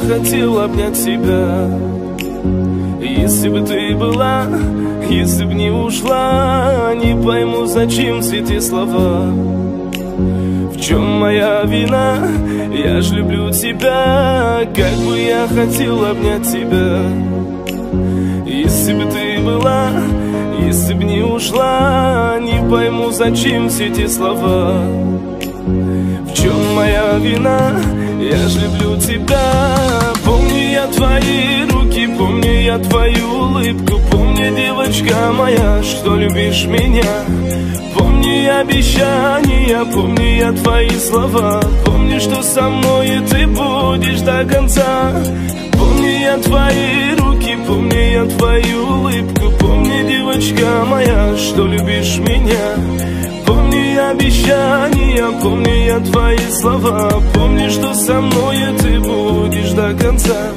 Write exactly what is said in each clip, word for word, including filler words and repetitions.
хотел обнять тебя. Если бы ты была, если бы не ушла, не пойму, зачем все эти слова. В чем моя вина? Я ж люблю тебя, как бы я хотел обнять тебя. Если бы ты была, если бы не ушла, не пойму, зачем все эти слова. В чем моя вина? Я ж люблю тебя. Помню я твои руки, помню я твою улыбку, помню, девочка моя, что любишь меня. Помню я обещания, помню я твои слова, помню, что со мной ты будешь до конца. Помню я твои руки, помню я твою улыбку, помню, девочка моя, что любишь меня. Помню я обещания, помню я твои слова, помню, что со мной ты будешь до конца.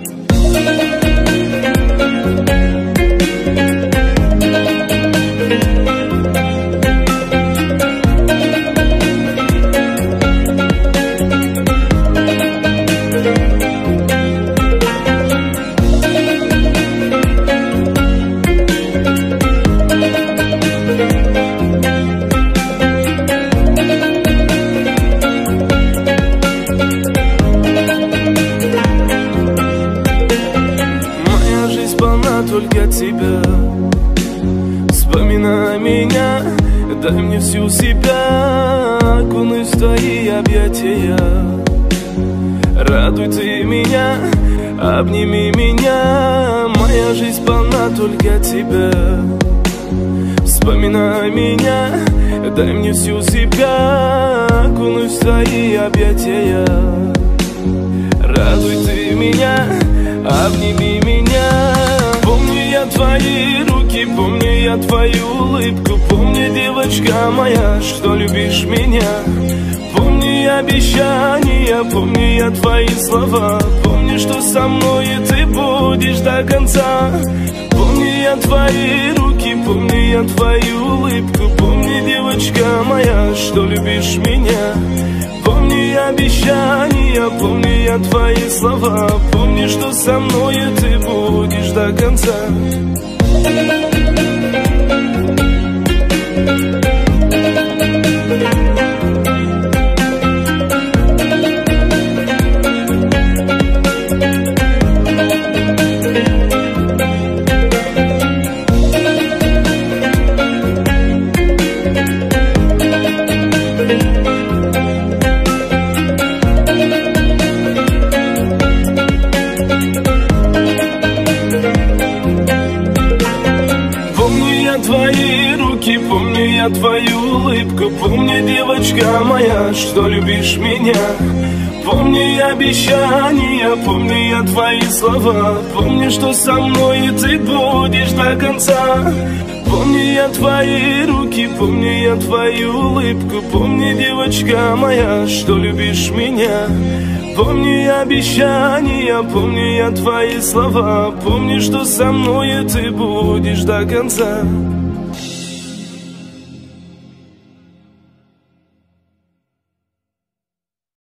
Только тебя, вспоминай меня, дай мне всю себя, окунусь в твои объятия. Радуй ты меня, обними меня, моя жизнь полна только тебя. Вспоминай меня, дай мне всю себя, окунусь в твои объятия. Радуй ты меня, обними меня. Помню я твои руки, помню я твою улыбку, помню, девочка моя, что любишь меня. Помню я обещания, помню я твои слова, помню, что со мной ты будешь до конца. Помню я твои руки, помню я твою улыбку, помню, девочка моя, что любишь меня. Помню я обещания, помню я твои слова, помню, что со мной ты будешь до конца. Твои руки, помню я твою улыбку, помню, девочка моя, что любишь меня. Помню я обещания, помню я твои слова, помню, что со мной ты будешь до конца. Помню я твои руки, помню я твою улыбку, помню, девочка моя, что любишь меня. Помню я обещания, помню я твои слова, помню, что со мной ты будешь до конца.